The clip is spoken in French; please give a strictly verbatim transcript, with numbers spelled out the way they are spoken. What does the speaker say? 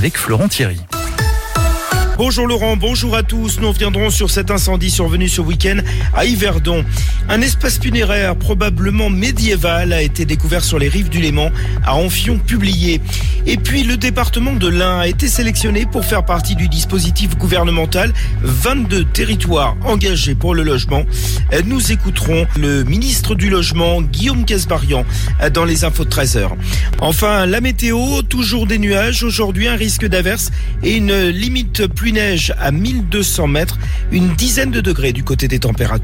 avec Florent Thierry. Bonjour Laurent, bonjour à tous. Nous reviendrons sur cet incendie survenu ce week-end à Yverdon. Un espace funéraire probablement médiéval a été découvert sur les rives du Léman à Amphion-Publié. Et puis le département de l'Ain a été sélectionné pour faire partie du dispositif gouvernemental vingt-deux territoires engagés pour le logement. Nous écouterons le ministre du Logement, Guillaume Kasbarian, dans les infos de treize heures. Enfin, la météo, toujours des nuages. Aujourd'hui, un risque d'averse et une limite pluie-neige à mille deux cents mètres, une dizaine de degrés du côté des températures.